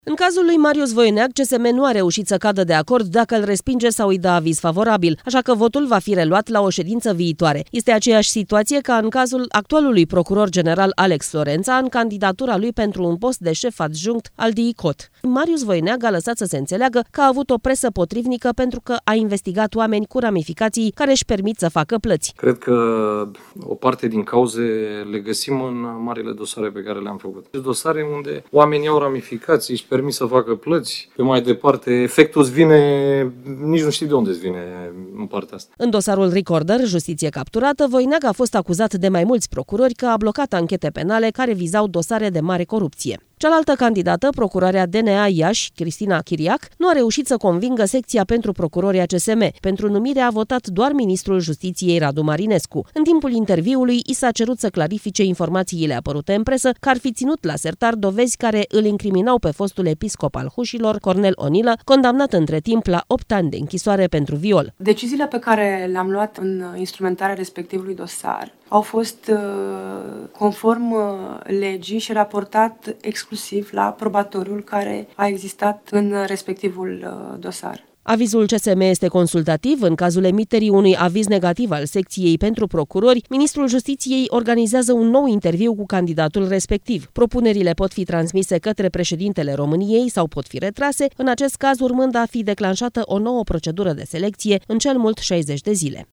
În cazul lui Marius Voineag, CSM nu a reușit să cadă de acord dacă îl respinge sau îi dă aviz favorabil, așa că votul va fi reluat la o ședință viitoare. Este aceeași situație ca în cazul actualului procuror general Alex Florența în candidatura lui pentru un post de șef adjunct al DICOT. Marius Voineag a lăsat să se înțeleagă că a avut o presă potrivnică pentru că a investigat oameni cu ramificații care își permit să facă plăți. Cred că o parte din cauze le găsim în marile dosare pe care le-am făcut. Dosare unde oamenii au ramificații, își permit să facă plăți. Pe mai departe, efectul îți vine, nici nu știi de unde îți vine în partea asta. În dosarul Recorder, justiție capturată, Voineag a fost acuzat de mai mulți procurori că a blocat anchete penale care vizau dosare de mare corupție. Cealaltă candidată, procurarea DNA Iași, Cristina Chiriac, nu a reușit să convingă secția pentru procurorii CSM. Pentru numire a votat doar ministrul Justiției Radu Marinescu. În timpul interviului, i s-a cerut să clarifice informațiile apărute în presă că ar fi ținut la sertar dovezi care îl incriminau pe fostul episcop al Hușilor, Cornel Onilă, condamnat între timp la 8 ani de închisoare pentru viol. Deciziile pe care le-am luat în instrumentarea respectivului dosar au fost conform legii și raportat exclusiv la probatoriul care a existat în respectivul dosar. Avizul CSM este consultativ. În cazul emiterii unui aviz negativ al secției pentru procurori, ministrul Justiției organizează un nou interviu cu candidatul respectiv. Propunerile pot fi transmise către președintele României sau pot fi retrase, în acest caz urmând a fi declanșată o nouă procedură de selecție în cel mult 60 de zile.